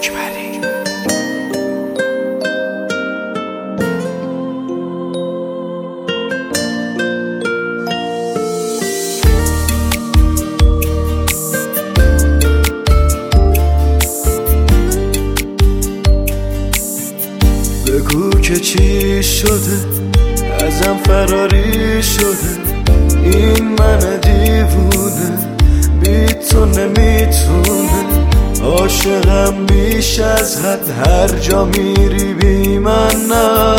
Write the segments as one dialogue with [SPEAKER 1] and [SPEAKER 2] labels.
[SPEAKER 1] بگو که چی شده، ازم فراری شده این من دیوونه، بی تو نمیتونه. عاشقم بیش از حد، هر جا میری بی من نه،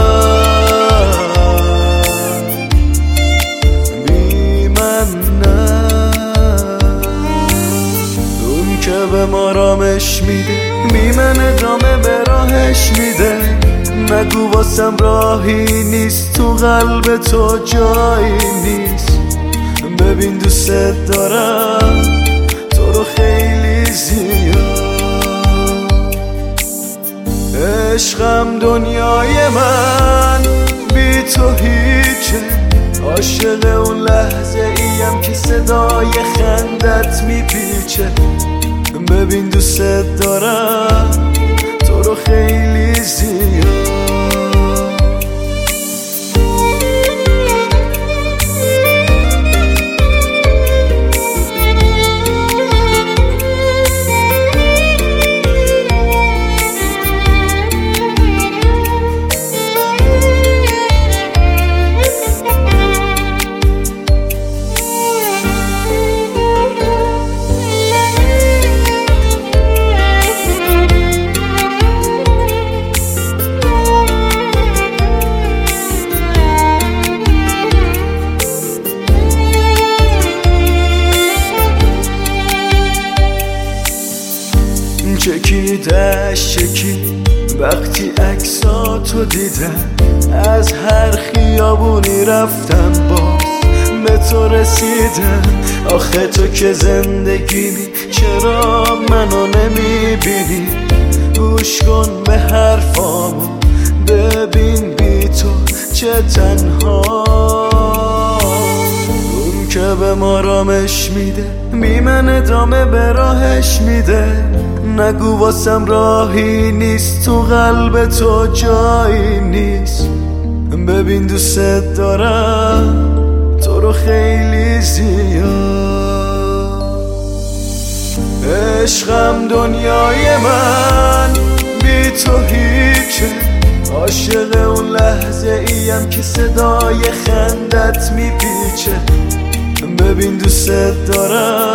[SPEAKER 1] بی من نه. اون که به ما رامش میده، بی من ادامه به راهش میده. نگو واسم راهی نیست، تو قلب تو جایی نیست. ببین دوست دارم تو رو خیلی زیاد. عشقم دنیای من، بی تو هیچه. عاشق اون لحظه ایم که صدای خندت میپیچه. ببین دوست دارم تو رو خیلی زیاد. چکیدش چکی وقتی عکساتو دیدم. از هر خیابونی رفتم باز به تو رسیدم. آخه تو که زندگیمی، چرا منو نمیبینی؟ گوش کن به حرفامو، ببین بی تو چه تنها. اون که به ما رامش میده، بی من ادامه به راهش میده. نگو واسم راهی نیست، تو قلب تو جایی نیست. ببین دوست دارم تو رو خیلی زیاد. عشقم دنیای من، بی تو هیچه. عاشق اون لحظه ایم که صدای خندت میپیچه. ببین دوست دارم